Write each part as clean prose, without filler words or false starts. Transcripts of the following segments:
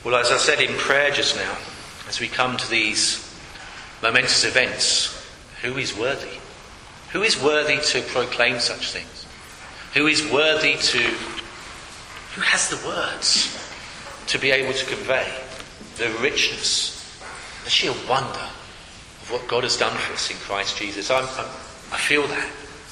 Well, as I said in prayer just now, as we come to these momentous events, who is worthy? Who is worthy to proclaim such things? Who is worthy who has the words to be able to convey the richness, the sheer wonder of what God has done for us in Christ Jesus? I feel that.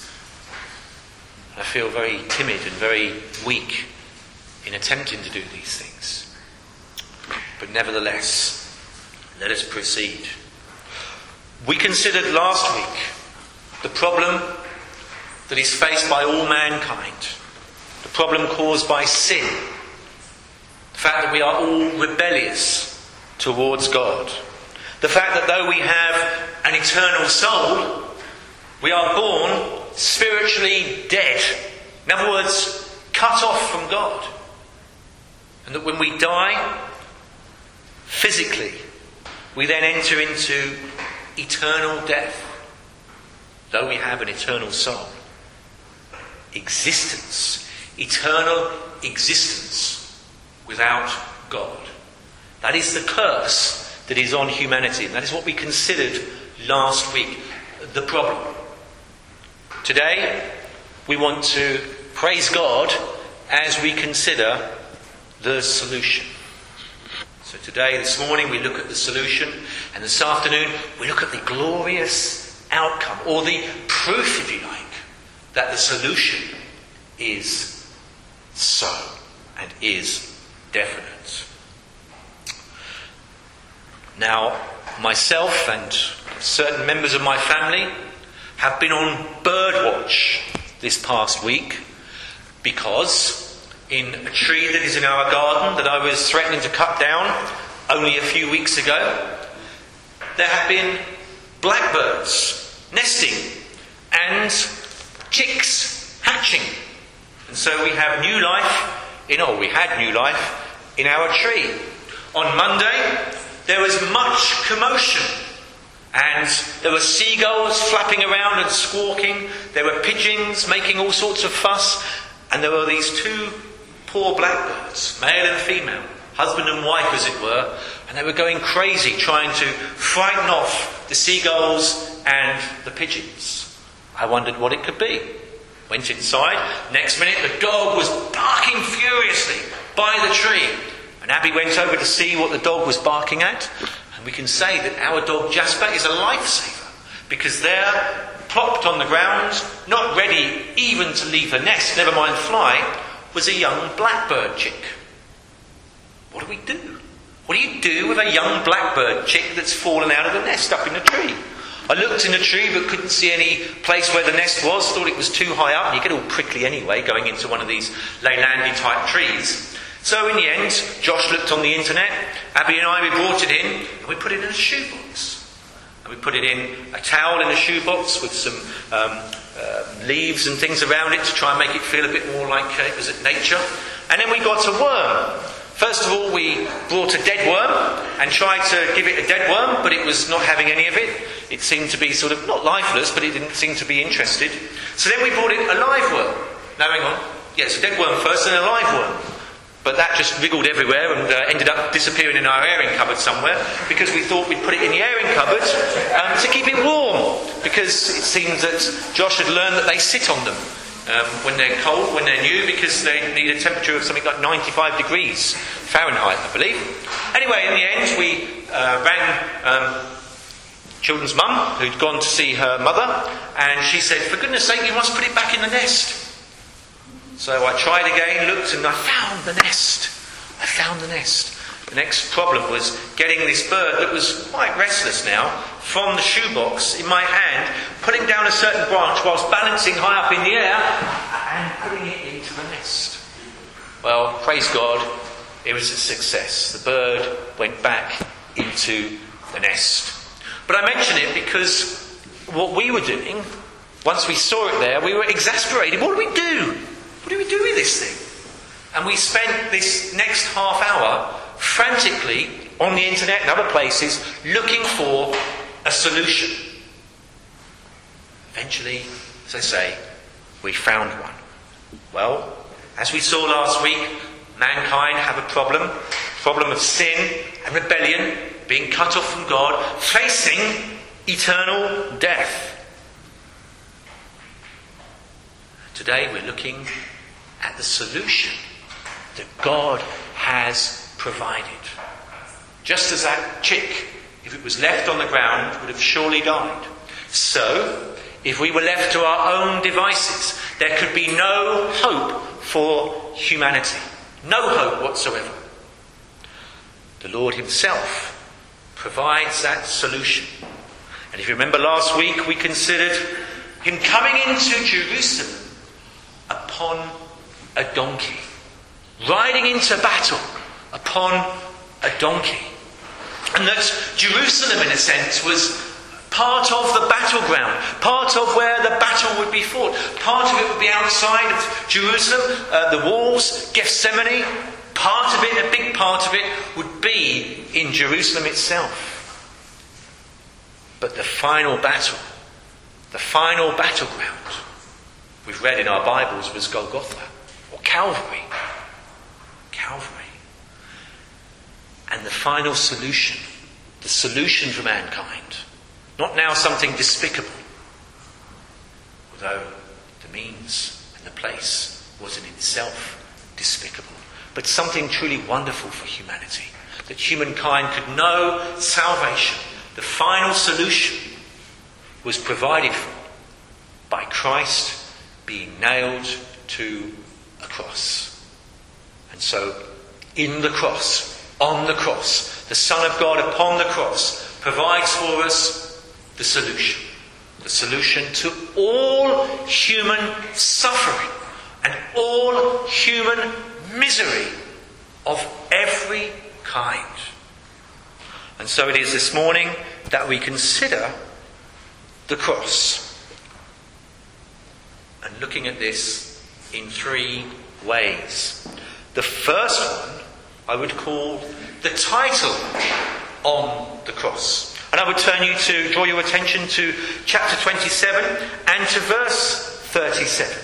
I feel very timid and very weak in attempting to do these things. But nevertheless, let us proceed. We considered last week the problem that is faced by all mankind, the problem caused by sin, the fact that we are all rebellious towards God, the fact that though we have an eternal soul, we are born spiritually dead. In other words, cut off from God. And that when we die, physically, we then enter into eternal death. Though we have an eternal soul. Existence. Eternal existence without God. That is the curse that is on humanity. And that is what we considered last week. The problem. Today, we want to praise God as we consider the solution. So today, this morning, we look at the solution, and this afternoon, we look at the glorious outcome, or the proof, if you like, that the solution is so, and is definite. Now, myself and certain members of my family have been on bird watch this past week because in a tree that is in our garden that I was threatening to cut down only a few weeks ago, there have been blackbirds nesting and chicks hatching. And so we have new life we had new life in our tree. On Monday, there was much commotion. And there were seagulls flapping around and squawking. There were pigeons making all sorts of fuss. And there were these two poor blackbirds, male and female, husband and wife as it were. And they were going crazy trying to frighten off the seagulls and the pigeons. I wondered what it could be. Went inside. Next minute the dog was barking furiously by the tree. And Abby went over to see what the dog was barking at. We can say that our dog Jasper is a lifesaver, because there, plopped on the ground, not ready even to leave her nest, never mind fly, was a young blackbird chick. What do we do? What do you do with a young blackbird chick that's fallen out of the nest up in the tree? I looked in the tree but couldn't see any place where the nest was, thought it was too high up. You get all prickly anyway going into one of these Leylandii type trees. So in the end, Josh looked on the internet, Abby and I, we brought it in, and we put it in a shoebox. And we put it in a towel in a shoebox with some leaves and things around it to try and make it feel a bit more like it was at nature. And then we got a worm. First of all, we brought a dead worm and tried to give it a dead worm, but it was not having any of it. It seemed to be sort of, not lifeless, but it didn't seem to be interested. So then we brought it a live worm. Now hang on. Yes, a dead worm first and a live worm. But that just wriggled everywhere and ended up disappearing in our airing cupboard somewhere, because we thought we'd put it in the airing cupboard to keep it warm, because it seems that Josh had learned that they sit on them when they're cold, when they're new, because they need a temperature of something like 95 degrees Fahrenheit, I believe. Anyway, in the end, we rang children's mum, who'd gone to see her mother, and she said, "For goodness sake, you must put it back in the nest." So I tried again, looked, and I found the nest. The next problem was getting this bird that was quite restless now from the shoebox in my hand, putting down a certain branch whilst balancing high up in the air and putting it into the nest. Well, praise God, it was a success. The bird went back into the nest. But I mention it because what we were doing, once we saw it there, we were exasperated. What do we do? What do we do with this thing? And we spent this next half hour frantically on the internet and other places looking for a solution. Eventually, as I say, we found one. Well, as we saw last week, mankind have a problem. problem of sin and rebellion, being cut off from God, facing eternal death. Today we're looking at the solution that God has provided. Just as that chick, if it was left on the ground, would have surely died. So, if we were left to our own devices, there could be no hope for humanity. No hope whatsoever. The Lord himself provides that solution. And if you remember last week, we considered him coming into Jerusalem upon a donkey. Riding into battle upon a donkey. And that Jerusalem, in a sense, was part of the battleground, part of where the battle would be fought. Part of it would be outside of Jerusalem, the walls, Gethsemane. Part of it, a big part of it, would be in Jerusalem itself. But the final battle, the final battleground, we've read in our Bibles, was Golgotha, or Calvary. Calvary. And the final solution, the solution for mankind, not now something despicable, although the means and the place was in itself despicable, but something truly wonderful for humanity, that humankind could know salvation. The final solution was provided for by Christ being nailed to a cross. And so, in the cross, on the cross, the Son of God upon the cross provides for us the solution to all human suffering and all human misery of every kind. And so it is this morning that we consider the cross, and looking at this in three ways. The first one I would call the title on the cross. And I would draw your attention to chapter 27 and to verse 37.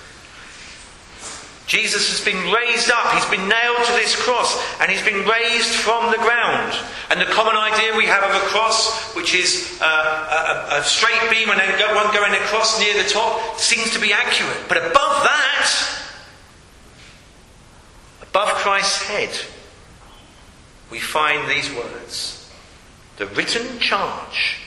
Jesus has been raised up, he's been nailed to this cross, and he's been raised from the ground. And the common idea we have of a cross, which is a straight beam and then one going across near the top, seems to be accurate. But above that, above Christ's head, we find these words. The written charge.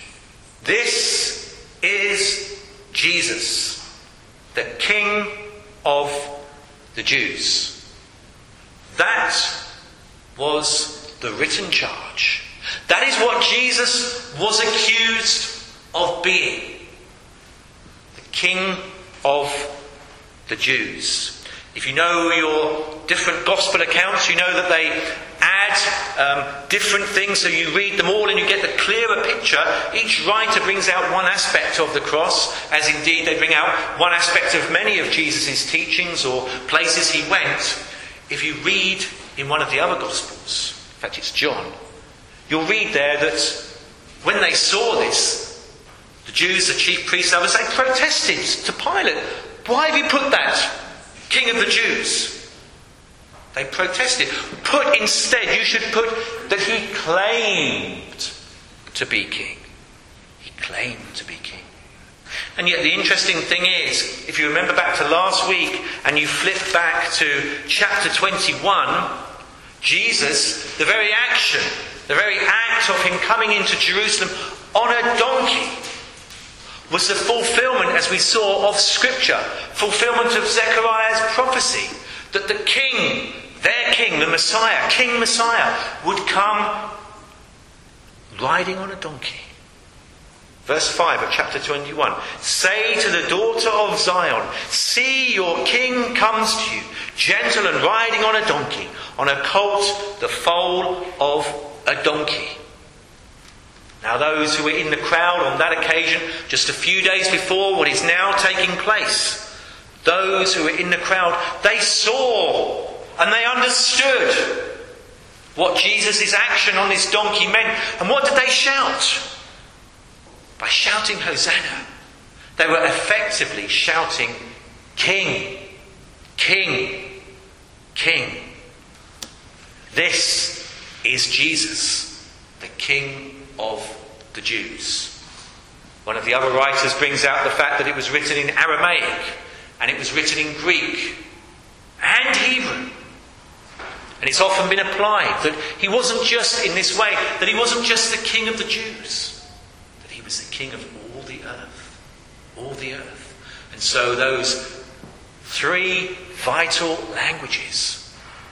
This is Jesus, the King of the Jews. That was the written charge. That is what Jesus was accused of being. The King of the Jews. If you know your different gospel accounts, you know that they add different things, so you read them all and you get the clearer picture. Each writer brings out one aspect of the cross, as indeed they bring out one aspect of many of Jesus' teachings or places he went. If you read in one of the other gospels, in fact it's John, you'll read there that when they saw this, the Jews, the chief priests, others, they protested to Pilate. Why have you put that King of the Jews? They protested. You should put that he claimed to be king. He claimed to be king. And yet the interesting thing is, if you remember back to last week and you flip back to chapter 21, Jesus, the very act of him coming into Jerusalem on a donkey, was the fulfillment, as we saw, of Scripture, fulfillment of Zechariah's prophecy, that the king, their king, the Messiah, King Messiah, would come riding on a donkey. Verse 5 of chapter 21. Say to the daughter of Zion, see your king comes to you, gentle and riding on a donkey, on a colt, the foal of a donkey. Now those who were in the crowd on that occasion, just a few days before what is now taking place, those who were in the crowd, they saw and they understood what Jesus' action on this donkey meant. And what did they shout? By shouting Hosanna, they were effectively shouting, King, King, King. This is Jesus, the King of the Jews. One of the other writers brings out the fact that it was written in Aramaic, and it was written in Greek and Hebrew. And it's often been applied that he wasn't just in this way, that he wasn't just the King of the Jews, that he was the King of all the earth. All the earth. And so those three vital languages,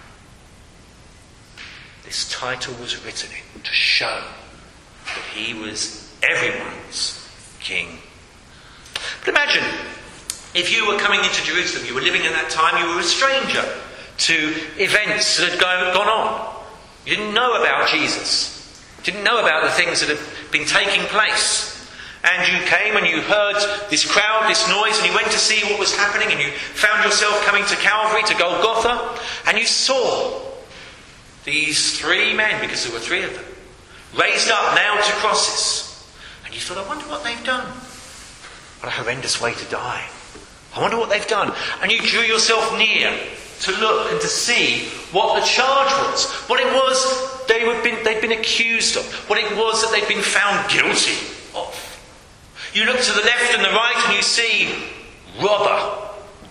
this title was written in to show that he was everyone's king. But imagine if you were coming into Jerusalem, you were living in that time, you were a stranger to events that had gone on. You didn't know about Jesus. Didn't know about the things that had been taking place. And you came and you heard this crowd, this noise, and you went to see what was happening, and you found yourself coming to Calvary, to Golgotha, and you saw these three men, because there were three of them, raised up, nailed to crosses. And you thought, I wonder what they've done. What a horrendous way to die. I wonder what they've done. And you drew yourself near to look and to see what the charge was, what it was they'd been accused of, what it was that they'd been found guilty of. You look to the left and the right and you see robber,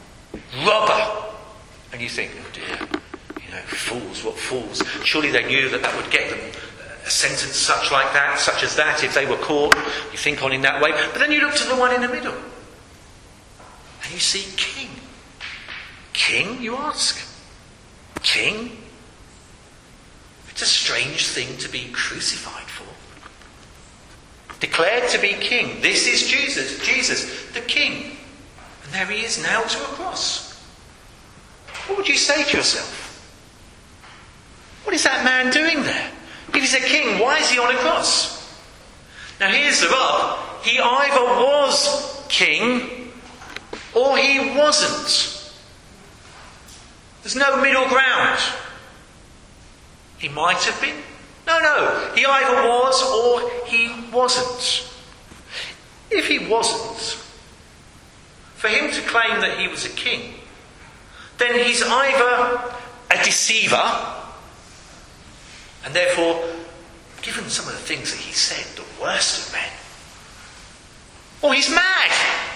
and you think, oh dear, fools, what fools. Surely they knew that would get them a sentence such as that, if they were caught. You think on in that way. But then you look to the one in the middle and you see king. King, you ask? King? It's a strange thing to be crucified for. Declared to be king. This is Jesus, the king. And there he is, nailed to a cross. What would you say to yourself? What is that man doing there? If he's a king, why is he on a cross? Now here's the rub. He either was king or he wasn't. There's no middle ground. He might have been. No. He either was or he wasn't. If he wasn't, for him to claim that he was a king, then he's either a deceiver, and therefore, given some of the things that he said, the worst of men, or he's mad.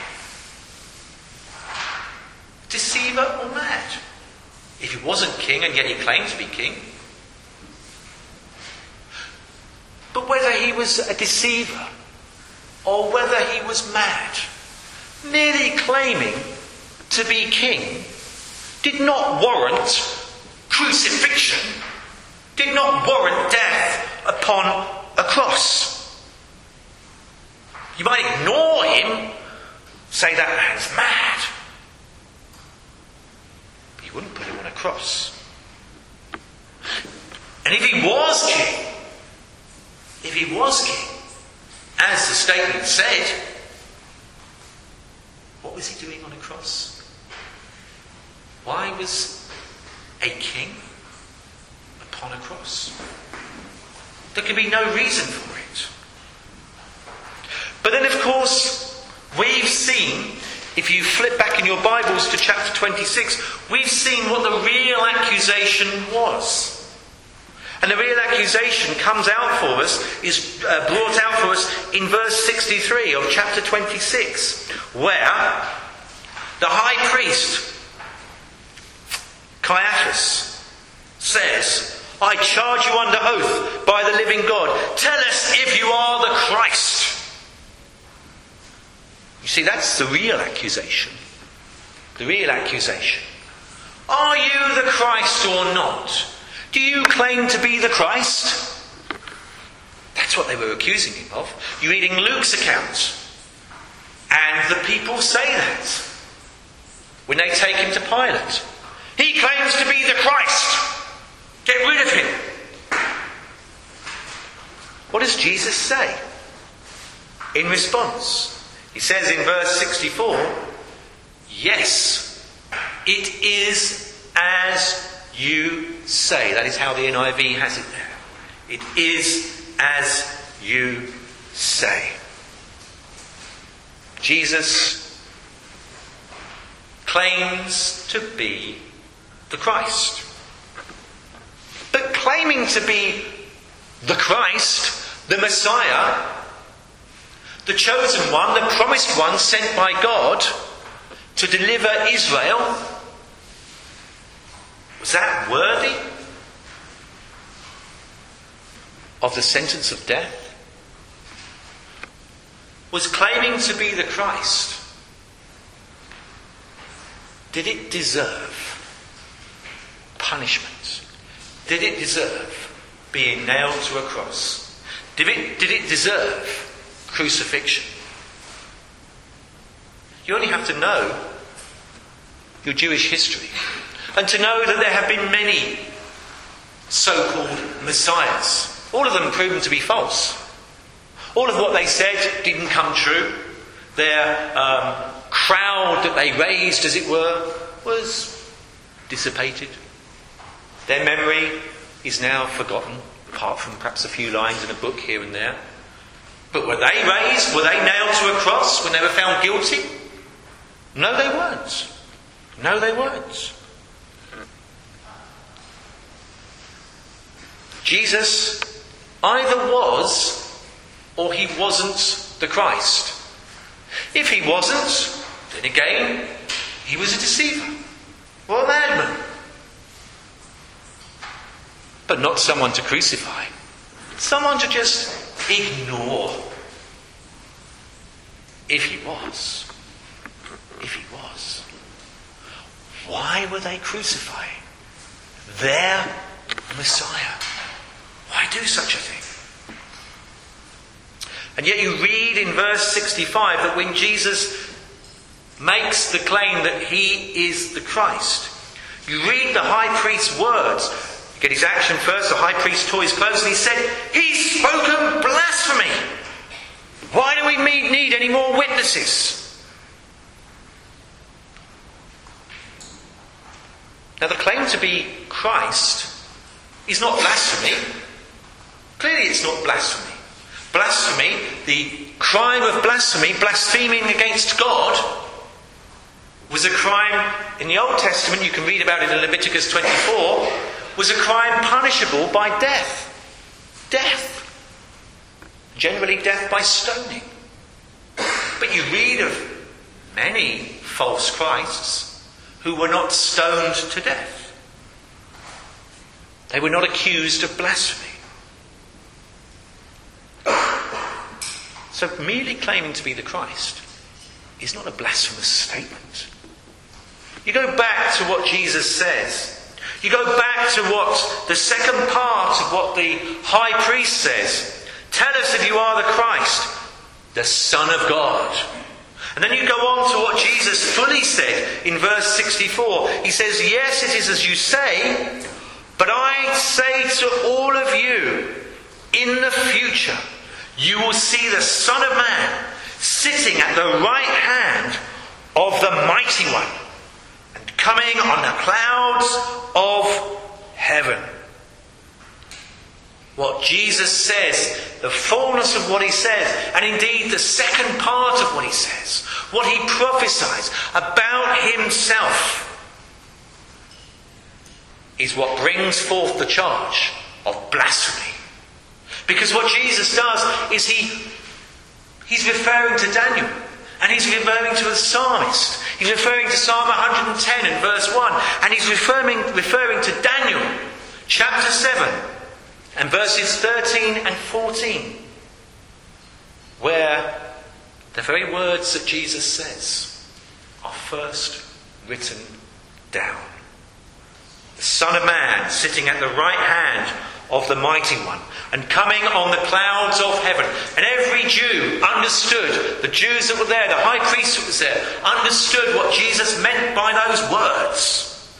Deceiver or mad. If he wasn't king and yet he claimed to be king. But whether he was a deceiver or whether he was mad, merely claiming to be king did not warrant crucifixion, did not warrant death upon a cross. You might ignore him, say that man's mad. But you wouldn't put him on a cross. And if he was king, as the statement said, what was he doing on a cross? Why was a king upon a cross? There can be no reason for it. But then, of course, we've seen, if you flip back in your Bibles to chapter 26, we've seen what the real accusation was. And the real accusation comes out for us, is brought out for us in verse 63 of chapter 26, where the high priest, Caiaphas, says, I charge you under oath by the living God, tell us if you are the Christ. You see, that's the real accusation. The real accusation. Are you the Christ or not? Do you claim to be the Christ? That's what they were accusing him of. You're reading Luke's account. And the people say that when they take him to Pilate. He claims to be the Christ. Get rid of him. What does Jesus say in response? He says in verse 64, yes, it is as you say. That is how the NIV has it there. It is as you say. Jesus claims to be the Christ. But claiming to be the Christ, the Messiah, the chosen one, the promised one sent by God to deliver Israel, was that worthy of the sentence of death? Was claiming to be the Christ, did it deserve punishment? Did it deserve being nailed to a cross? Did it deserve crucifixion? You only have to know your Jewish history and to know that there have been many so-called messiahs, all of them proven to be false. All of what they said didn't come true. Their crowd that they raised, as it were, was dissipated. Their memory is now forgotten, apart from perhaps a few lines in a book here and there. But were they raised? Were they nailed to a cross when they were found guilty? No, they weren't. No, they weren't. Jesus either was or he wasn't the Christ. If he wasn't, then again, he was a deceiver or a madman. But not someone to crucify. Someone to just ignore. If he was. Why were they crucifying their Messiah? Why do such a thing? And yet you read in verse 65 that when Jesus makes the claim that he is the Christ, you read the high priest's words. You get his action first. The high priest tore his clothes and he said, "He's spoken blasphemy. Why do we need any more witnesses?" Now the claim to be Christ is not blasphemy. Clearly it's not blasphemy. Blasphemy, the crime of blasphemy, blaspheming against God, was a crime in the Old Testament, you can read about it in Leviticus 24, was a crime punishable by death. Death. Generally death by stoning. But you read of many false Christs who were not stoned to death. They were not accused of blasphemy. So merely claiming to be the Christ is not a blasphemous statement. You go back to what Jesus says. You go back to what the second part of what the high priest says. Tell us if you are the Christ, the Son of God. And then you go on to what Jesus fully said in verse 64. He says, "Yes, it is as you say, but I say to all of you, in the future, you will see the Son of Man sitting at the right hand of the Mighty One and coming on the clouds of heaven." What Jesus says, the fullness of what he says, and indeed the second part of what he says, what he prophesies about himself, is what brings forth the charge of blasphemy. Because what Jesus does is he's referring to Daniel. And he's referring to the psalmist. He's referring to Psalm 110 and verse 1. And he's referring to Daniel chapter 7 and verses 13 and 14. Where the very words that Jesus says are first written down. The Son of Man sitting at the right hand of the Mighty One and coming on the clouds of heaven. And every Jew understood, the Jews that were there, the high priest that was there, understood what Jesus meant by those words.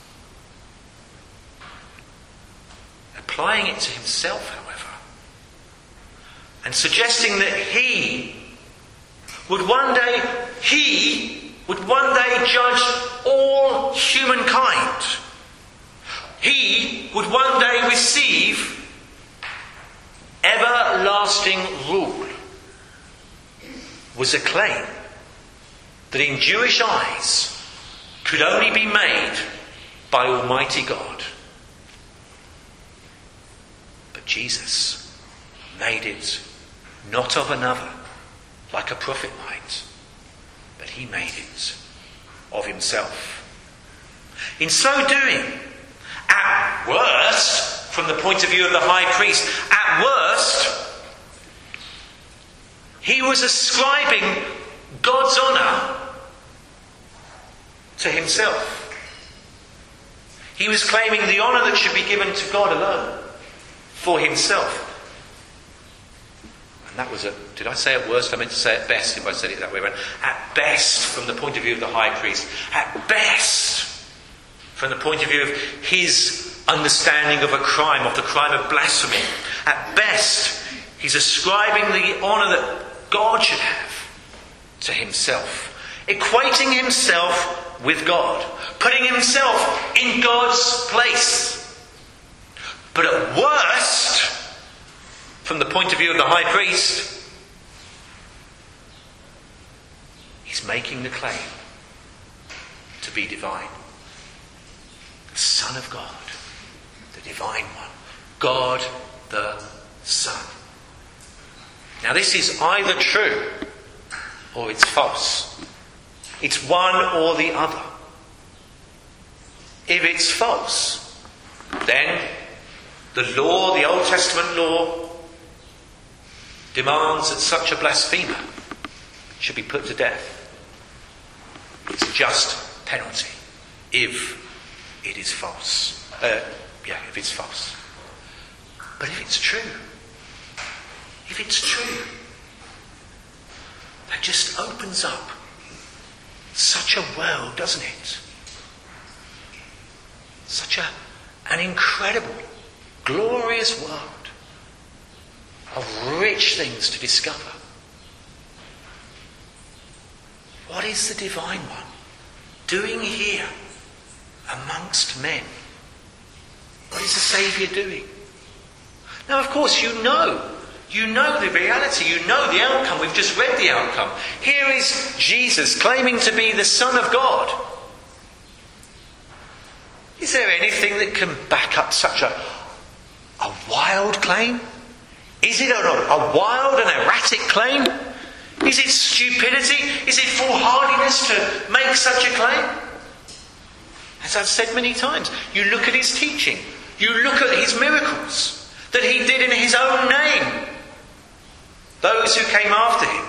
Applying it to himself, however, and suggesting that he would one day judge all humankind. He would one day receive everlasting rule, was a claim that in Jewish eyes could only be made by Almighty God. But Jesus made it not of another, like a prophet might, but he made it of himself. In so doing, at worst, from the point of view of the high priest, at worst, he was ascribing God's honour to himself. He was claiming the honour that should be given to God alone for himself. And that was did I say at worst? I meant to say at best if I said it that way around. At best, from the point of view of the high priest. At best, from the point of view of his understanding of a crime, of the crime of blasphemy. At best, he's ascribing the honour that God should have to himself. Equating himself with God. Putting himself in God's place. But at worst, from the point of view of the high priest, he's making the claim to be divine. The Son of God, the divine one, God the Son. Now this is either true or it's false. It's one or the other. If it's false, then the law, the Old Testament law, demands that such a blasphemer should be put to death. It's a just penalty if it is false. If it's false. But if it's true, that just opens up such a world, doesn't it? Such an incredible, glorious world of rich things to discover. What is the Divine One doing here amongst men? What is the Saviour doing? Now, of course, you know the reality, you know the outcome. We've just read the outcome. Here is Jesus claiming to be the Son of God. Is there anything that can back up such a wild claim? Is it a wild and erratic claim? Is it stupidity? Is it foolhardiness to make such a claim? As I've said many times, you look at his teaching, you look at his miracles that he did in his own name. Those who came after him,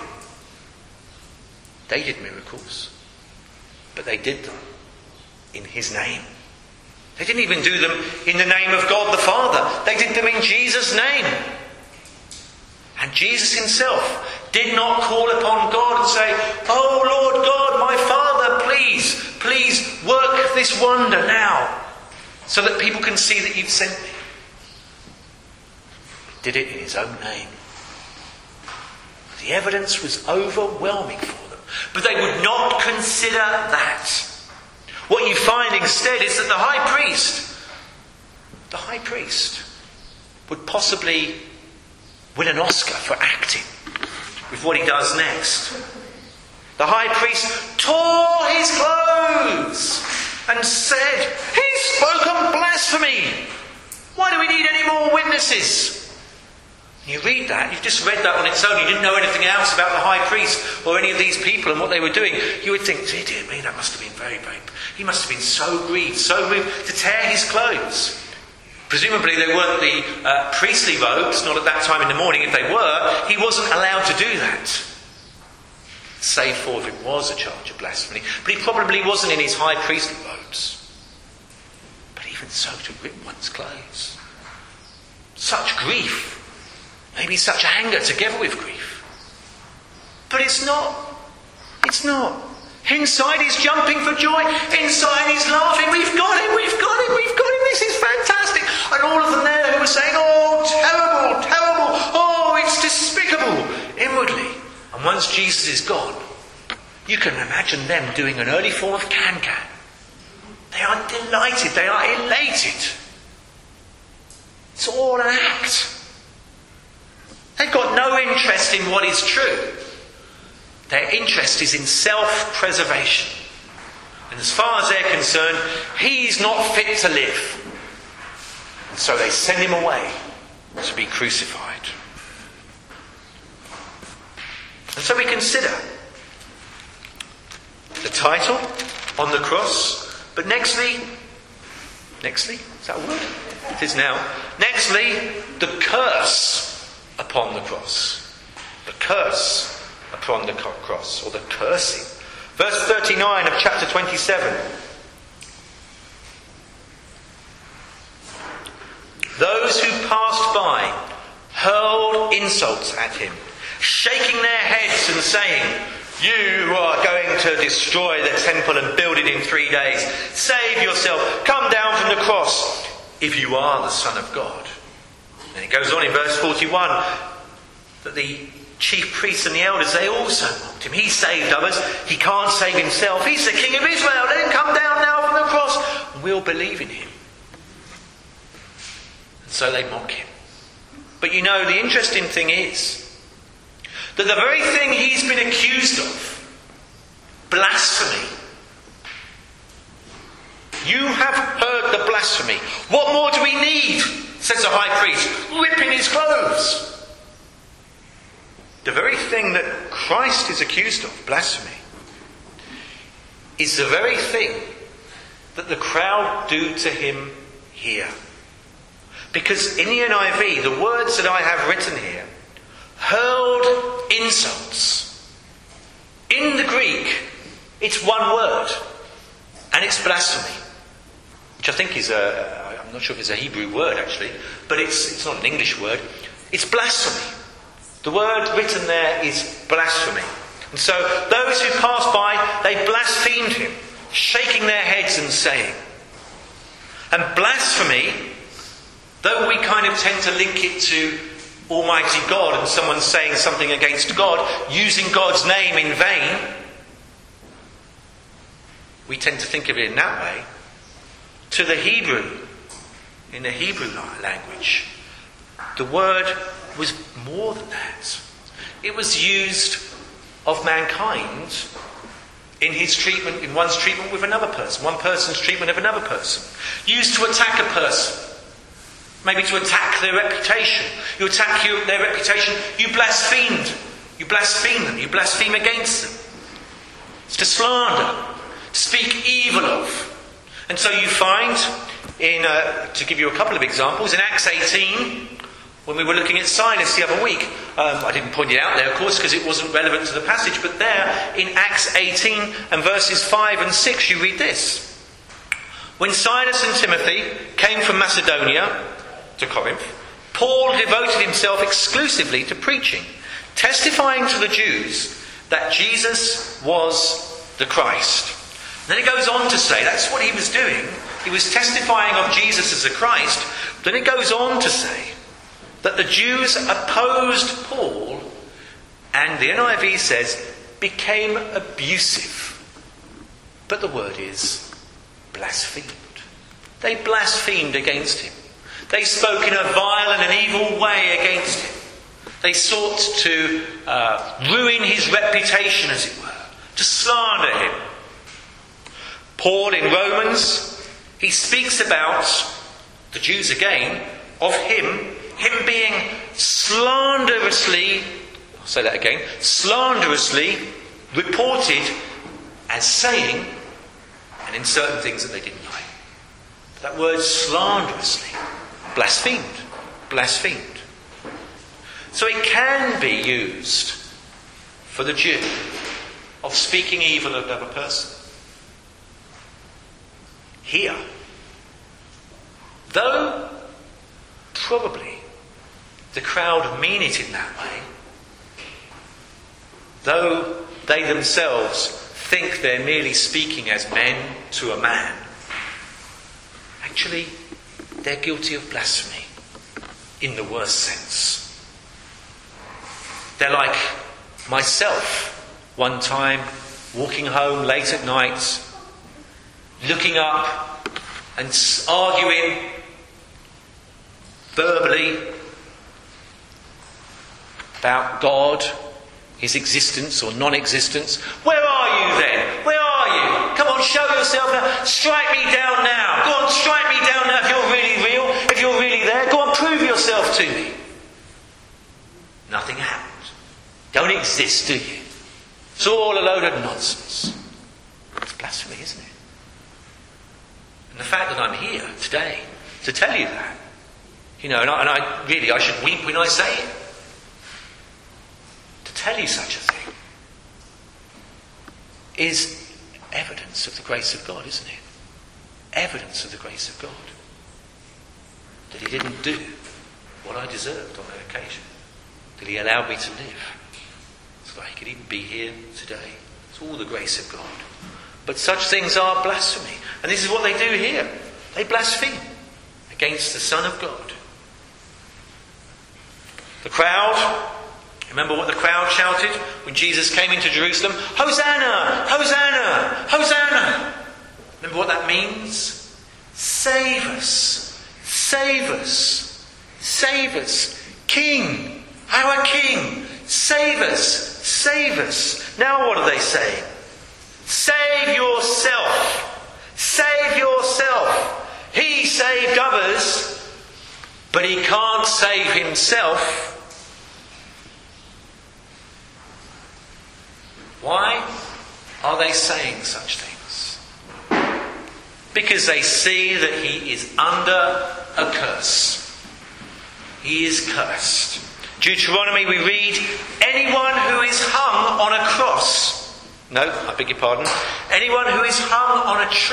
they did miracles, but they did them in his name. They didn't even do them in the name of God the Father. They did them in Jesus' name. And Jesus himself did not call upon God and say, "Oh Lord God, my Father, please work this wonder now so that people can see that you've sent me." He did it in his own name. The evidence was overwhelming for them, but they would not consider that. What you find instead is that the high priest would possibly win an Oscar for acting with what he does next. The high priest tore his clothes and said, "He's spoken blasphemy. Why do we need any more witnesses?" You read that, you've just read that on its own, you didn't know anything else about the high priest or any of these people and what they were doing. You would think, dear me, that must have been very, he must have been so grieved to tear his clothes. Presumably they weren't the priestly robes, not at that time in the morning. If they were, he wasn't allowed to do that. Save for if it was a charge of blasphemy. But he probably wasn't in his high priestly robes. But even so, to rip one's clothes. Such grief. Maybe such anger together with grief. But it's not. It's not. Inside he's jumping for joy. Inside he's laughing. We've got him. This is fantastic. And all of them there who were saying, "Oh, terrible. Oh, it's despicable," inwardly. And once Jesus is gone, you can imagine them doing an early form of can-can. They are delighted. They are elated. It's all an act. They've got no interest in what is true. Their interest is in self-preservation. And as far as they're concerned, he's not fit to live. And so they send him away to be crucified. And so we consider the title on the cross, but nextly, is that a word? It is now. Nextly, the curse upon the cross. The curse upon the cross, or the cursing. Verse 39 of chapter 27. Those who passed by hurled insults at him, shaking their heads and saying, "You are going to destroy the temple and build it in 3 days. Save yourself. Come down from the cross if you are the Son of God." And it goes on in verse 41 that the chief priests and the elders, they also mocked him. He saved others. He can't save himself. He's the King of Israel. Let him come down now from the cross. We'll believe in him. And so they mock him. But you know, the interesting thing is that the very thing he's been accused of, blasphemy. You have heard the blasphemy. What more do we need? Says the high priest, ripping his clothes. The very thing that Christ is accused of, blasphemy, is the very thing that the crowd do to him here. Because in the NIV, the words that I have written here, hurled insults. In the Greek, it's one word, and it's blasphemy, which I think is I'm not sure if it's a Hebrew word actually, but it's not an English word. It's blasphemy. The word written there is blasphemy. And so those who passed by, they blasphemed him, shaking their heads and saying. And blasphemy, though we kind of tend to link it to Almighty God and someone saying something against God, using God's name in vain, we tend to think of it in that way. To the Hebrew, in the Hebrew language, the word was more than that. It was used of mankind in his treatment, in one's treatment with another person, one person's treatment of another person. Used to attack a person. Maybe to attack their reputation. You attack their reputation, you blasphemed. You blaspheme them, you blaspheme against them. It's to slander, to speak evil of. And so you find, to give you a couple of examples, in Acts 18, when we were looking at Silas the other week, I didn't point it out there, of course, because it wasn't relevant to the passage, but there in Acts 18 and verses 5 and 6, you read this. When Silas and Timothy came from Macedonia to Corinth, Paul devoted himself exclusively to preaching, testifying to the Jews that Jesus was the Christ. And then it goes on to say, that's what he was doing. He was testifying of Jesus as the Christ. Then it goes on to say that the Jews opposed Paul, and the NIV says, became abusive. But the word is blasphemed. They blasphemed against him. They spoke in a vile and an evil way against him. They sought to ruin his reputation, as it were, to slander him. Paul in Romans, he speaks about the Jews again, of him being slanderously, I'll say that again, slanderously reported as saying, and in certain things that they didn't like. That word slanderously, blasphemed. So it can be used for the Jew of speaking evil of another person. Here, though probably the crowd mean it in that way, though they themselves think they're merely speaking as men to a man, actually they're guilty of blasphemy in the worst sense. They're like myself one time, walking home late at night, looking up and arguing verbally about God, his existence or non-existence. Where are you then? Where are you? Come on, show yourself now. Strike me down now. Go on, strike me down now if you're really real, if you're really there. Go on, prove yourself. yourself to me. Nothing happened. Don't exist, do you? It's all a load of nonsense. It's blasphemy, isn't it? And the fact that I'm here today to tell you that, and I should weep when I say it. To tell you such a thing is evidence of the grace of God, isn't it? Evidence of the grace of God. That he didn't do what I deserved on that occasion. That he allowed me to live so that I could even be here today. It's all the grace of God. But such things are blasphemy. And this is what they do here. They blaspheme against the Son of God. The crowd, remember what the crowd shouted when Jesus came into Jerusalem? Hosanna! Hosanna! Hosanna! Remember what that means? Save us! Save us! Save us! King! Our King! Save us! Save us! Now what are they saying? Save yourself! Save yourself! He saved others, but he can't save himself. Why are they saying such things? Because they see that he is under a curse. He is cursed. Deuteronomy we read, anyone who is hung on a cross. No, I beg your pardon. Anyone who is hung on a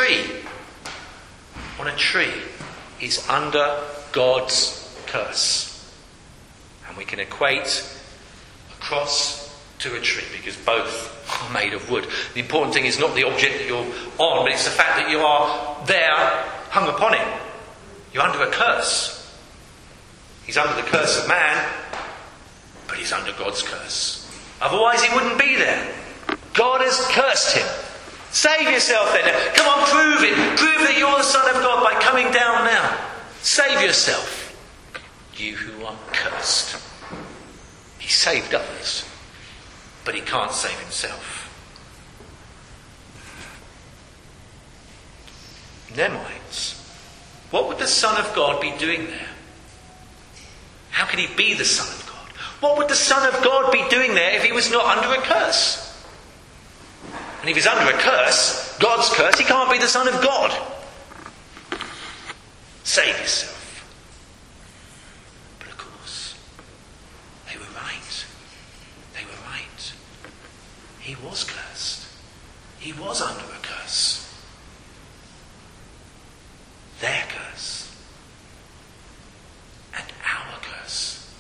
tree is under God's curse. And we can equate a cross to a tree because both are made of wood. The important thing is not the object that you're on, but it's the fact that you are there hung upon it. You're under a curse. He's under the curse of man, but he's under God's curse. Otherwise he wouldn't be there. God has cursed him. Save yourself then. Come on, prove it. Prove that you're the Son of God by coming down now. Save yourself. You who are cursed. He saved others, but he can't save himself. In their minds, what would the Son of God be doing there? How can he be the Son of God? What would the Son of God be doing there if he was not under a curse? And if he's under a curse, God's curse, he can't be the Son of God. Save yourself. But of course, they were right. They were right. He was cursed. He was under a curse. Their curse. And our curse.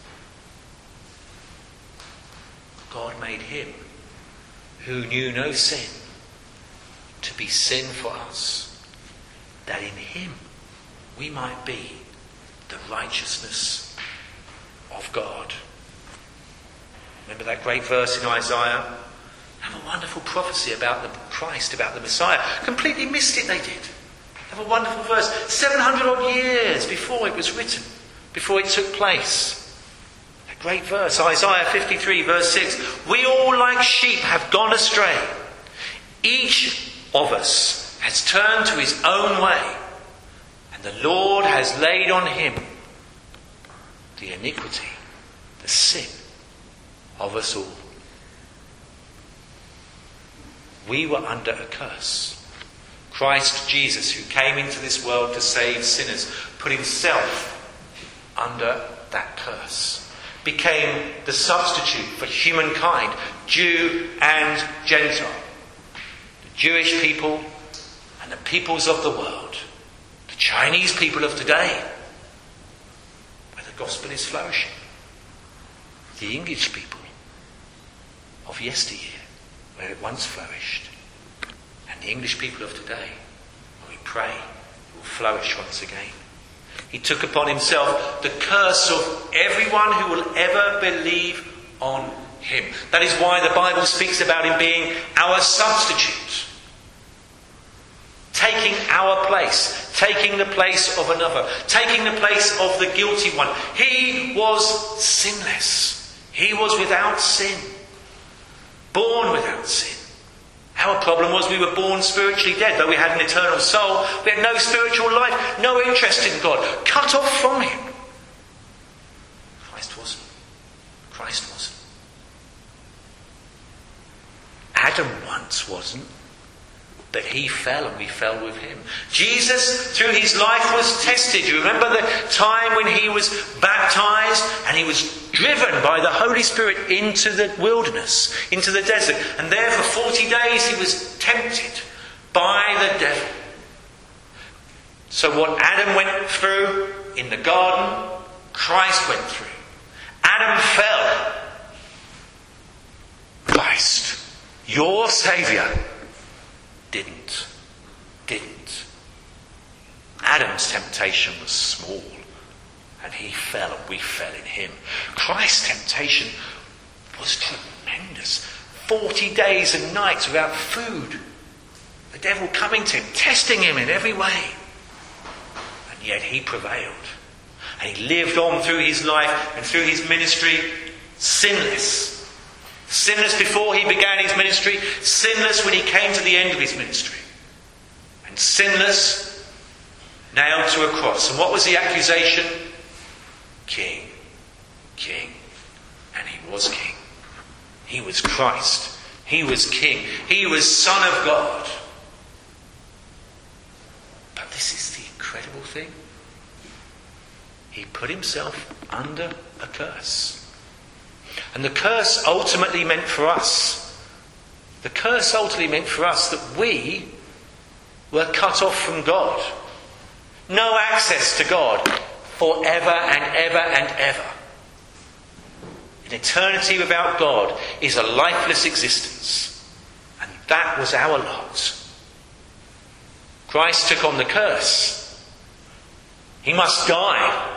God made him who knew no sin to be sin for us, that in him we might be the righteousness of God. Remember that great verse in Isaiah? Have a wonderful prophecy about the Christ, about the Messiah. Completely missed it, they did. Have a wonderful verse. 700 odd years before it was written, before it took place. That great verse, Isaiah 53 verse 6. We all like sheep have gone astray. Each of us has turned to his own way. And the Lord has laid on him the iniquity, the sin of us all. We were under a curse. Christ Jesus, who came into this world to save sinners, put himself under that curse. Became the substitute for humankind, Jew and Gentile. The Jewish people and the peoples of the world. The Chinese people of today, where the gospel is flourishing. The English people of yesteryear, where it once flourished. And the English people of today, where we pray, will flourish once again. He took upon himself the curse of everyone who will ever believe on him. That is why the Bible speaks about him being our substitute. Taking our place, taking the place of another, taking the place of the guilty one. He was sinless. He was without sin. Born without sin. Our problem was we were born spiritually dead. Though we had an eternal soul, we had no spiritual life, no interest in God, cut off from him. once wasn't. But he fell and we fell with him. Jesus, through his life, was tested. You remember the time when he was baptized and he was driven by the Holy Spirit into the wilderness, into the desert. And there for 40 days he was tempted by the devil. So what Adam went through in the garden, Christ went through. Adam fell. Christ, your Saviour, didn't. Adam's temptation was small and he fell and we fell in him. Christ's temptation was tremendous. 40 days and nights without food. The devil coming to him, testing him in every way. And yet he prevailed. And he lived on through his life and through his ministry sinless. Sinless before he began his ministry, sinless when he came to the end of his ministry. And sinless, nailed to a cross. And what was the accusation? King. And he was king. He was Christ. He was king. He was Son of God. But this is the incredible thing. He put himself under a curse. And the curse ultimately meant for us. The curse ultimately meant for us that we were cut off from God. No access to God forever and ever and ever. An eternity without God is a lifeless existence. And that was our lot. Christ took on the curse. He must die.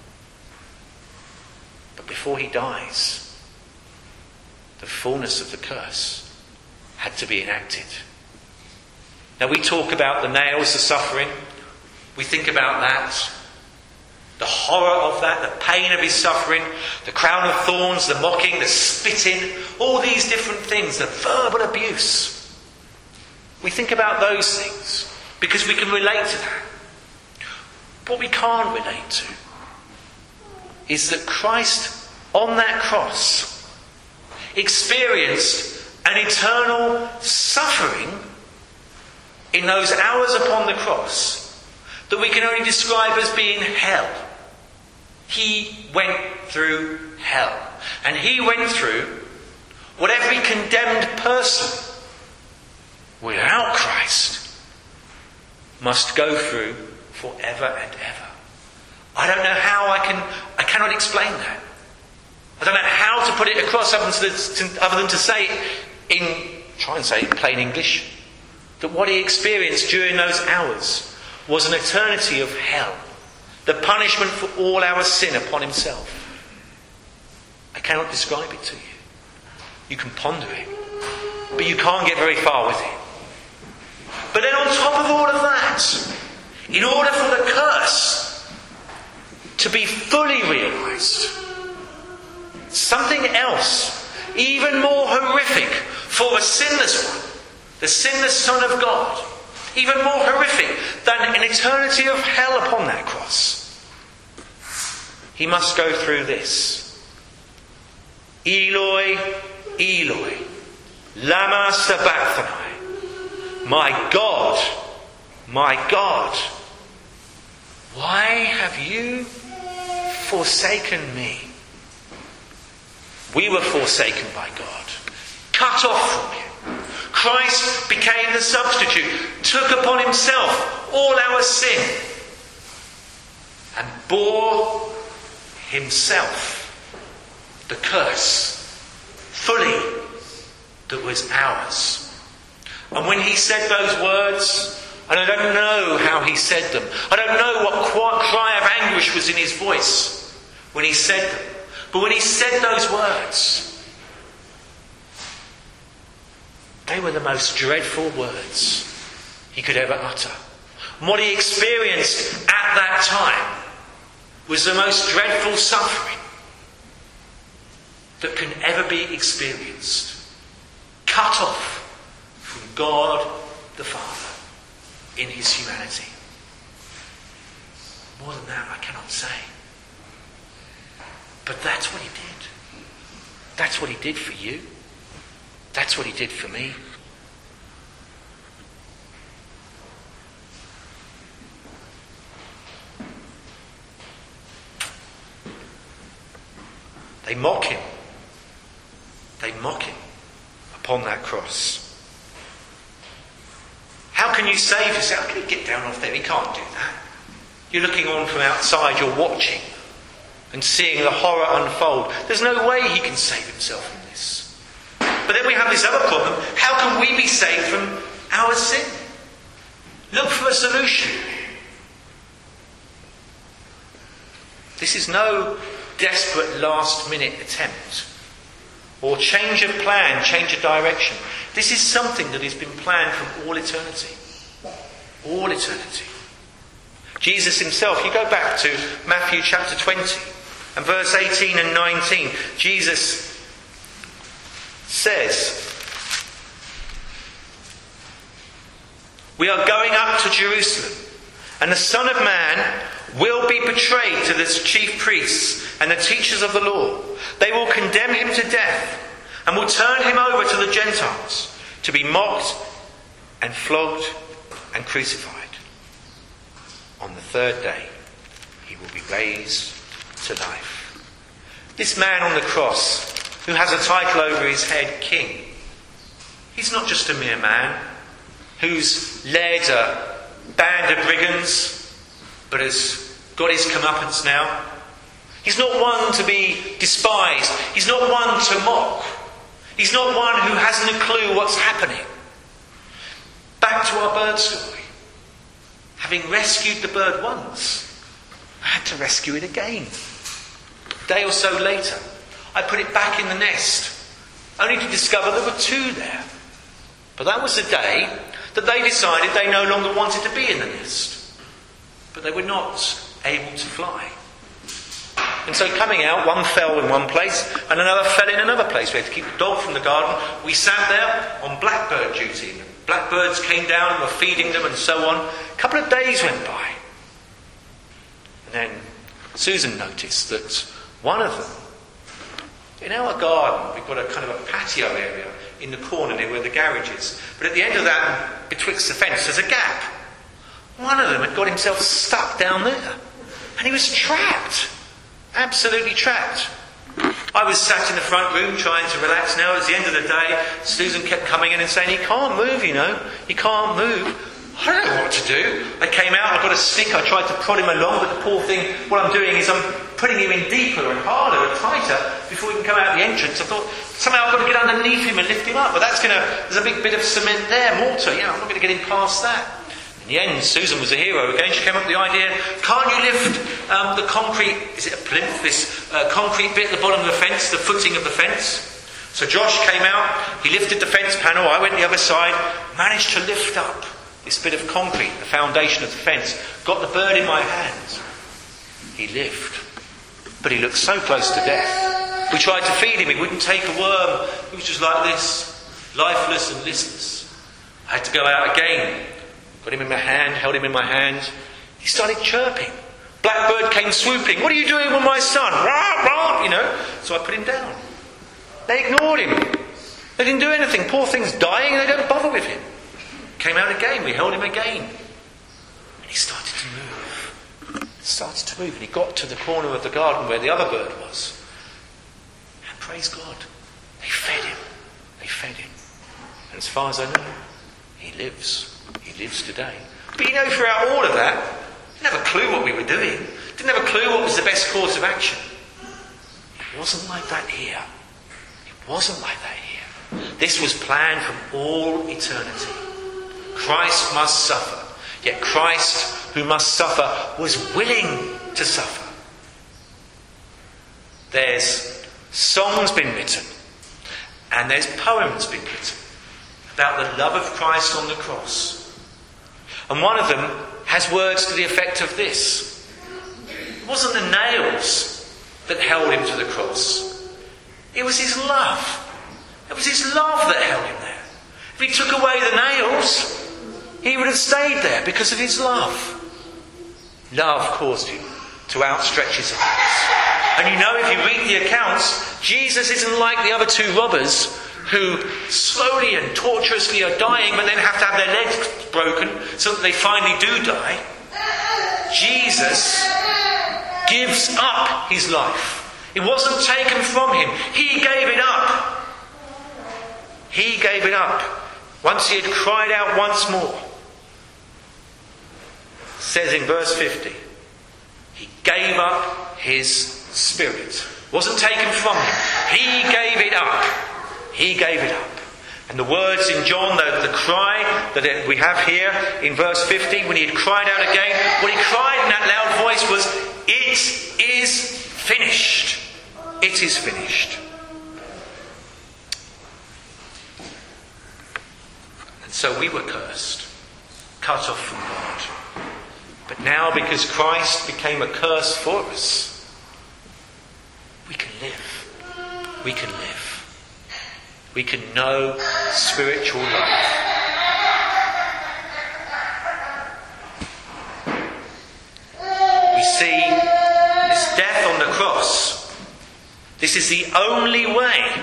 But before he dies, the fullness of the curse had to be enacted. Now we talk about the nails, the suffering. We think about that. The horror of that, the pain of his suffering, the crown of thorns, the mocking, the spitting, all these different things, the verbal abuse. We think about those things because we can relate to that. What we can't relate to is that Christ on that cross experienced an eternal suffering in those hours upon the cross that we can only describe as being hell. He went through hell. And he went through what every condemned person without Christ must go through forever and ever. I don't know how I cannot explain that. I don't know how to put it across other than to say it in plain English, that what he experienced during those hours was an eternity of hell, the punishment for all our sin upon himself. I cannot describe it to you. You can ponder it, but you can't get very far with it. But then on top of all of that, in order for the curse to be fully realised, something else, even more horrific for a sinless one, the sinless Son of God, even more horrific than an eternity of hell upon that cross. He must go through this. Eloi, Eloi, lama sabachthani. My God, why have you forsaken me? We were forsaken by God, cut off from him. Christ became the substitute, took upon himself all our sin, and bore himself the curse fully that was ours. And when he said those words, and I don't know how he said them, I don't know what cry of anguish was in his voice when he said them, but when he said those words, they were the most dreadful words he could ever utter. And what he experienced at that time was the most dreadful suffering that can ever be experienced. Cut off from God the Father in his humanity. More than that, I cannot say. But that's what he did. That's what he did for you. That's what he did for me. They mock him. They mock him upon that cross. How can you save yourself? How can he get down off there? He can't do that. You're looking on from outside, you're watching and seeing the horror unfold. There's no way he can save himself from this. But then we have this other problem. How can we be saved from our sin? Look for a solution. This is no desperate last-minute attempt or change of plan, change of direction. This is something that has been planned from all eternity. All eternity. Jesus himself, you go back to Matthew chapter 20 and verse 18 and 19. Jesus says, "We are going up to Jerusalem, and the Son of Man will be betrayed to the chief priests and the teachers of the law. They will condemn him to death and will turn him over to the Gentiles to be mocked and flogged and crucified. On the third day, he will be raised to life." This man on the cross, who has a title over his head, King, he's not just a mere man who's led a band of brigands but has got his comeuppance now. He's not one to be despised. He's not one to mock. He's not one who hasn't a clue what's happening. Back to our bird story. Having rescued the bird once, I had to rescue it again. A day or so later, I put it back in the nest, only to discover there were two there. But that was the day that they decided they no longer wanted to be in the nest. But they were not able to fly. And so coming out, one fell in one place and another fell in another place. We had to keep the dog from the garden. We sat there on blackbird duty. Blackbirds came down and were feeding them and so on. A couple of days went by. And then Susan noticed that one of them, in our garden, we've got a kind of a patio area in the corner near where the garage is. But at the end of that, betwixt the fence, there's a gap. One of them had got himself stuck down there. And he was trapped. Absolutely trapped. I was sat in the front room trying to relax now. At the end of the day, Susan kept coming in and saying, "He can't move, you know. He can't move." I don't know what to do. I came out, I got a stick, I tried to prod him along, but the poor thing, what I'm doing is I'm putting him in deeper and harder and tighter before he can come out the entrance. I thought, somehow I've got to get underneath him and lift him up. But there's a big bit of cement there, mortar, I'm not going to get him past that. In the end, Susan was a hero again. She came up with the idea, can't you lift the concrete, is it a plinth, this concrete bit at the bottom of the fence, the footing of the fence? So Josh came out, he lifted the fence panel, I went the other side, managed to lift up this bit of concrete, the foundation of the fence, got the bird in my hands. He lived. But he looked so close to death. We tried to feed him, he wouldn't take a worm. He was just like this, lifeless and listless. I had to go out again. Got him in my hand, held him in my hand. He started chirping. Blackbird came swooping. "What are you doing with my son?" Rah, rah, So I put him down. They ignored him. They didn't do anything. Poor thing's dying, they don't bother with him. Came out again, we held him again. And he started to move. And he got to the corner of the garden where the other bird was. And praise God, they fed him. And as far as I know, he lives. He lives today. But throughout all of that, didn't have a clue what we were doing. Didn't have a clue what was the best course of action. It wasn't like that here. This was planned from all eternity. Christ must suffer. Yet Christ, who must suffer, was willing to suffer. There's songs been written, and there's poems been written about the love of Christ on the cross. And one of them has words to the effect of this. It wasn't the nails that held him to the cross. It was his love. It was his love that held him there. If he took away the nails, he would have stayed there because of his love. Love caused him to outstretch his arms. And if you read the accounts, Jesus isn't like the other two robbers who slowly and tortuously are dying but then have to have their legs broken so that they finally do die. Jesus gives up his life. It wasn't taken from him. He gave it up. He gave it up. Once he had cried out once more. It says in verse 50, he gave up his spirit. It wasn't taken from him. He gave it up. He gave it up. And the words in John, the cry that we have here in verse 50, when he had cried out again, what he cried in that loud voice was, "It is finished. It is finished." And so we were cursed, cut off from God. But now, because Christ became a curse for us, we can live. We can live. We can know spiritual life. We see this death on the cross. This is the only way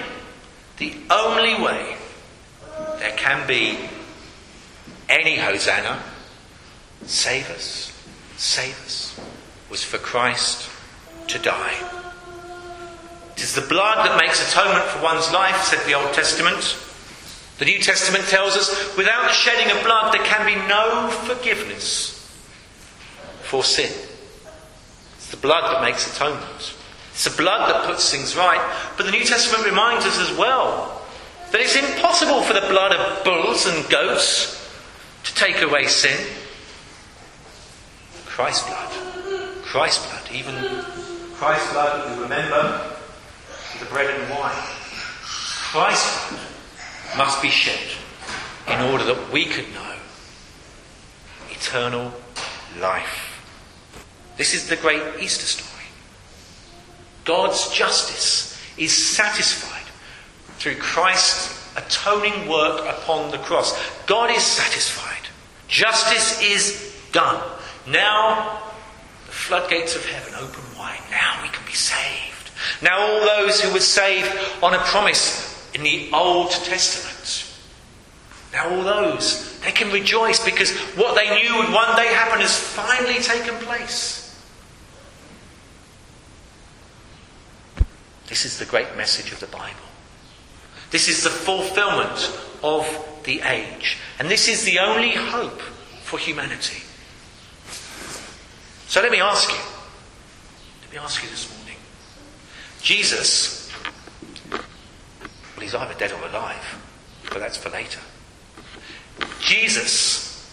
there can be any Hosanna. Save us, was for Christ to die. It is the blood that makes atonement for one's life, said the Old Testament. The New Testament tells us, without the shedding of blood, there can be no forgiveness for sin. It's the blood that makes atonement. It's the blood that puts things right. But the New Testament reminds us as well that it's impossible for the blood of bulls and goats to take away sin. Christ's blood, even Christ's blood that we remember, the bread and wine. Christ's blood must be shed in order that we could know eternal life. This is the great Easter story. God's justice is satisfied through Christ's atoning work upon the cross. God is satisfied. Justice is done. Now the floodgates of heaven open wide. Now we can be saved. Now all those who were saved on a promise in the Old Testament, now all those, they can rejoice because what they knew would one day happen has finally taken place. This is the great message of the Bible. This is the fulfillment of the age. And this is the only hope for humanity. So let me ask you this morning. Jesus, well, he's either dead or alive, but that's for later. Jesus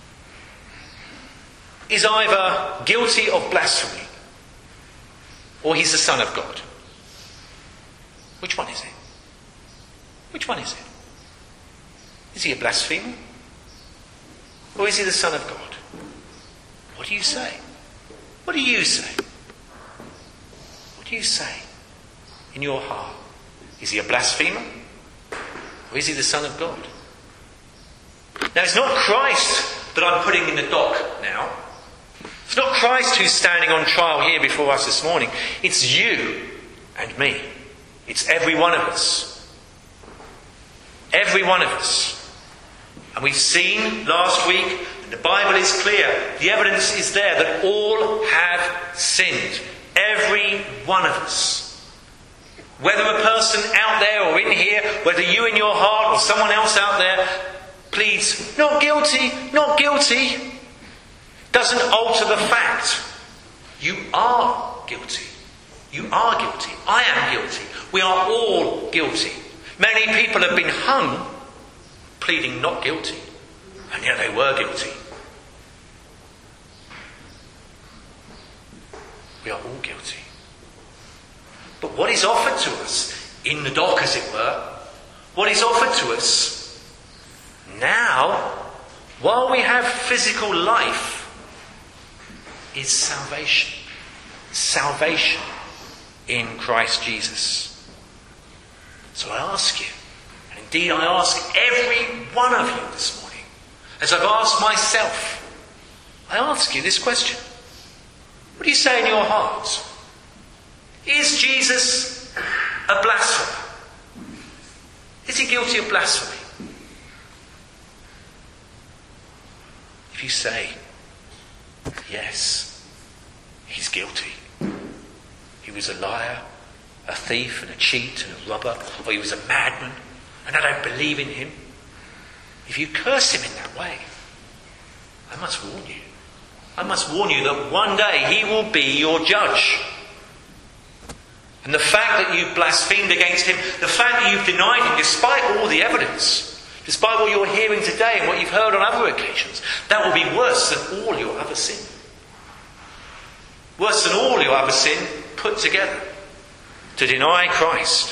is either guilty of blasphemy or he's the Son of God. Which one is it? Which one is it? Is he a blasphemer? Or is he the Son of God? What do you say? What do you say? What do you say in your heart? Is he a blasphemer? Or is he the Son of God? Now, it's not Christ that I'm putting in the dock now. It's not Christ who's standing on trial here before us this morning. It's you and me. It's every one of us. Every one of us. And we've seen last week, and the Bible is clear, the evidence is there that all have sinned. Every one of us. Whether a person out there or in here, whether you in your heart or someone else out there pleads, not guilty, not guilty, doesn't alter the fact. You are guilty. You are guilty. I am guilty. We are all guilty. Many people have been hung pleading not guilty, and yet they were guilty. We are all guilty. But what is offered to us, in the dock as it were, what is offered to us now, while we have physical life, is salvation. Salvation in Christ Jesus. So I ask you, and indeed I ask every one of you this morning, as I've asked myself, I ask you this question. What do you say in your heart? Is Jesus a blasphemer? Is he guilty of blasphemy? If you say, yes, he's guilty. He was a liar a thief and a cheat and a robber, or he was a madman, and I don't believe in him, if you curse him in that way, I must warn you. I must warn you that one day he will be your judge. And the fact that you've blasphemed against him, the fact that you've denied him despite all the evidence, despite what you're hearing today and what you've heard on other occasions, that will be worse than all your other sin. Worse than all your other sin put together. To deny Christ.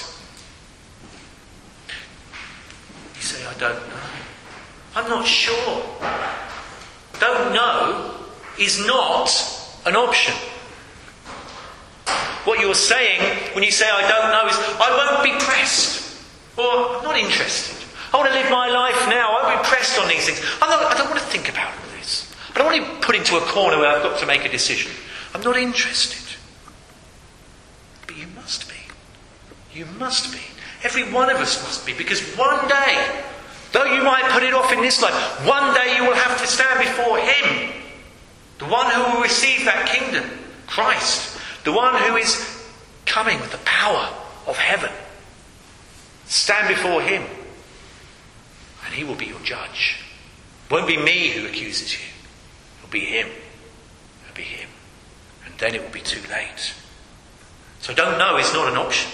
You say, I don't know. I'm not sure. Don't know is not an option. What you're saying when you say I don't know is I won't be pressed. Or I'm not interested. I want to live my life now. I won't be pressed on these things. I don't want to think about all this. I don't want to be put into a corner where I've got to make a decision. I'm not interested. But you must be. You must be. Every one of us must be. Because one day, though you might put it off in this life, one day you will have to stand before him. The one who will receive that kingdom, Christ. The one who is coming with the power of heaven. Stand before him. And he will be your judge. It won't be me who accuses you. It will be him. It will be him. And then it will be too late. So don't know is not an option.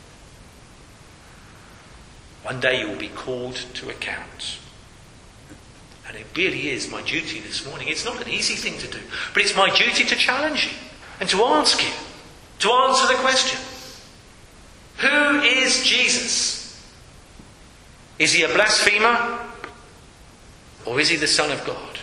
One day you will be called to account. And it really is my duty this morning. It's not an easy thing to do, but it's my duty to challenge you and to ask you, to answer the question. Who is Jesus? Is he a blasphemer? Or is he the Son of God?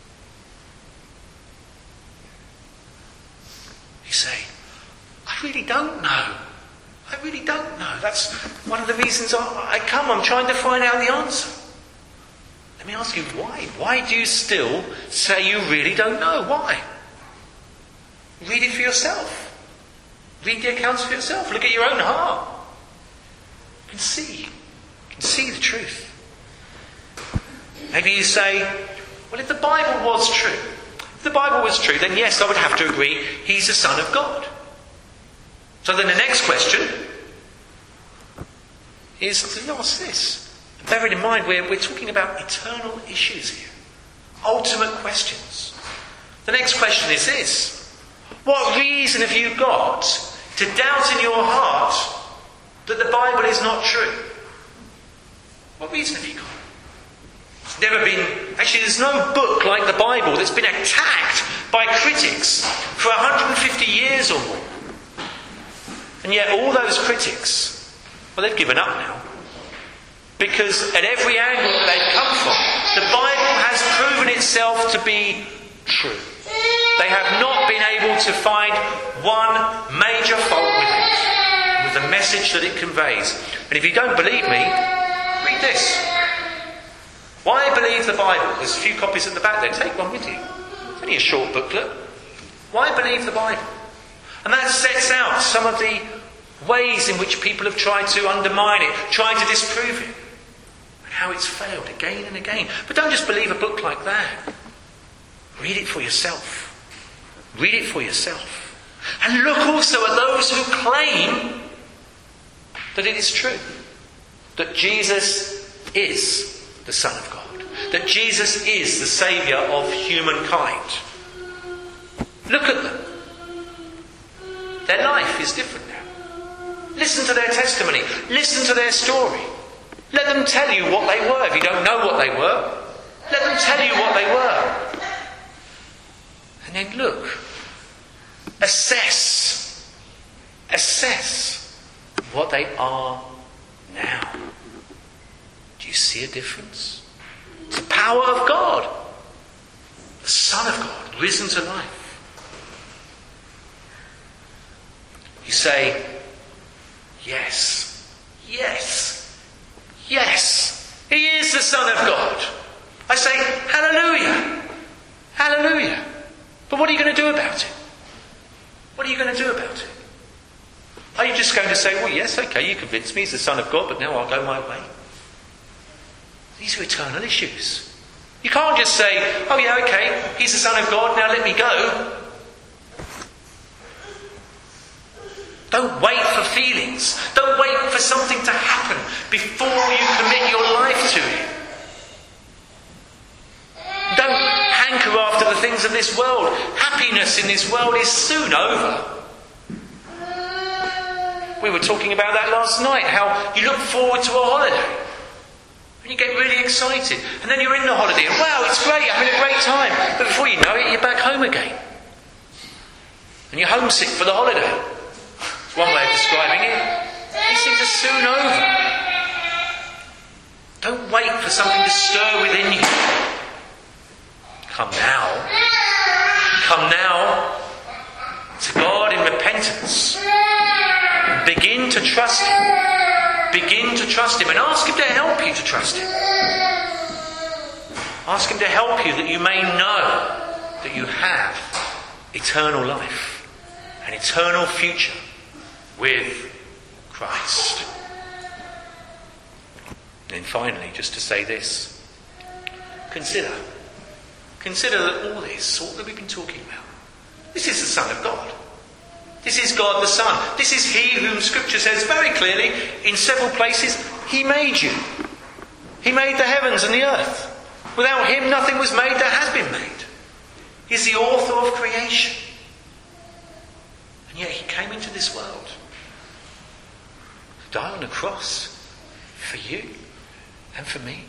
You say, I really don't know. I really don't know. That's one of the reasons I come. I'm trying to find out the answer. Let me ask you why. Why do you still say you really don't know? Why? Read it for yourself. Read the accounts for yourself. Look at your own heart. You can see. You can see the truth. Maybe you say, well, if the Bible was true, then yes, I would have to agree he's the Son of God. So then the next question is to ask this. Bearing in mind we're talking about eternal issues here. Ultimate questions. The next question is this. What reason have you got to doubt in your heart that the Bible is not true? What reason have you got? It's never been... Actually, there's no book like the Bible that's been attacked by critics for 150 years or more. And yet all those critics, well, they've given up now. Because at every angle that they've come from, the Bible has proven itself to be true. They have not been able to find one major fault with it, with the message that it conveys. And if you don't believe me, read this. Why believe the Bible? There's a few copies at the back there. Take one with you. It's only a short booklet. Why believe the Bible? And that sets out some of the ways in which people have tried to undermine it, tried to disprove it, and how it's failed again and again. But don't just believe a book like that. Read it for yourself. Read it for yourself. And look also at those who claim that it is true. That Jesus is the Son of God. That Jesus is the Saviour of humankind. Look at them. Their life is different now. Listen to their testimony. Listen to their story. Let them tell you what they were. If you don't know what they were, let them tell you what they were. And then look. Assess what they are now. Do you see a difference? It's the power of God. The Son of God, risen to life. You say, yes, he is the Son of God. I say, hallelujah. But what are you going to do about it? What are you going to do about it? Are you just going to say, well, yes, okay, you convinced me he's the Son of God, but now I'll go my way? These are eternal issues. You can't just say, oh yeah, okay, he's the Son of God, now let me go. Don't wait for feeling means. Don't wait for something to happen before you commit your life to Him. Don't hanker after the things of this world. Happiness in this world is soon over. We were talking about that last night, how you look forward to a holiday. And you get really excited. And then you're in the holiday and wow, it's great, I'm having a great time. But before you know it, you're back home again. And you're homesick for the holiday. It's one way of describing it. These things are soon over. Don't wait for something to stir within you. Come now. Come now to God in repentance. Begin to trust Him. Begin to trust Him and ask Him to help you to trust Him. Ask Him to help you that you may know that you have eternal life, an eternal future with Christ. And then finally, just to say this, consider that all that we've been talking about, this is the Son of God. This is God the Son. This is He whom Scripture says very clearly in several places, He made you. He made the heavens and the earth. Without Him nothing was made that has been made. He's the author of creation. And yet He came into this world to die on a cross for you and for me.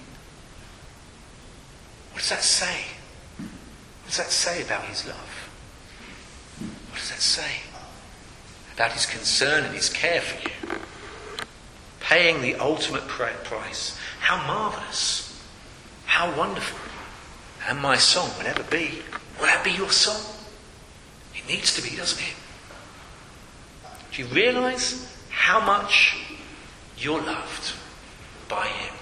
What does that say? What does that say about His love? What does that say about His concern and His care for you? Paying the ultimate price. How marvellous. How wonderful. And my song will ever be. Will that be your song? It needs to be, doesn't it? Do you realise how much you're loved by Him?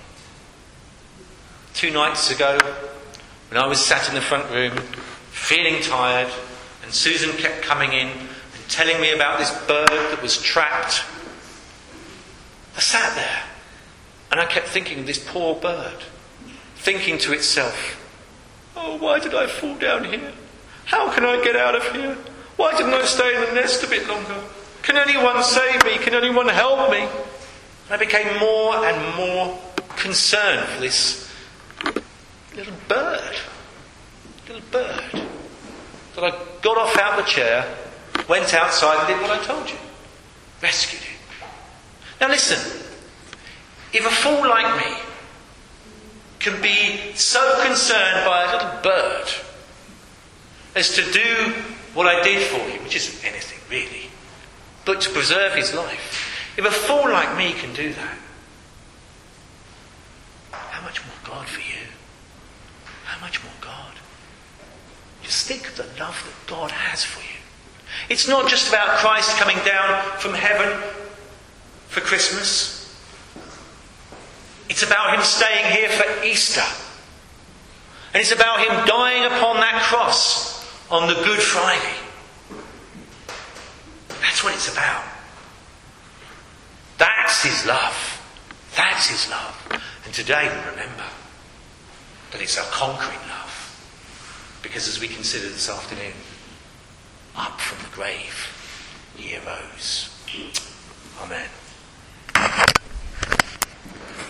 2 nights ago, when I was sat in the front room, feeling tired, and Susan kept coming in and telling me about this bird that was trapped, I sat there and I kept thinking of this poor bird, thinking to itself, oh, why did I fall down here? How can I get out of here? Why didn't I stay in the nest a bit longer? Can anyone save me? Can anyone help me? And I became more and more concerned for this little bird. That I got off out the chair, went outside and did what I told you. Rescued it. Now listen, if a fool like me can be so concerned by a little bird as to do what I did for him, which isn't anything really, but to preserve his life, if a fool like me can do that, how much more God for you? How much more God? Just think of the love that God has for you. It's not just about Christ coming down from heaven for Christmas. It's about Him staying here for Easter. And it's about Him dying upon that cross on the Good Friday. That's what it's about. That's His love. That's His love. And today we remember that it's a conquering love. Because as we consider this afternoon, up from the grave He arose. Amen.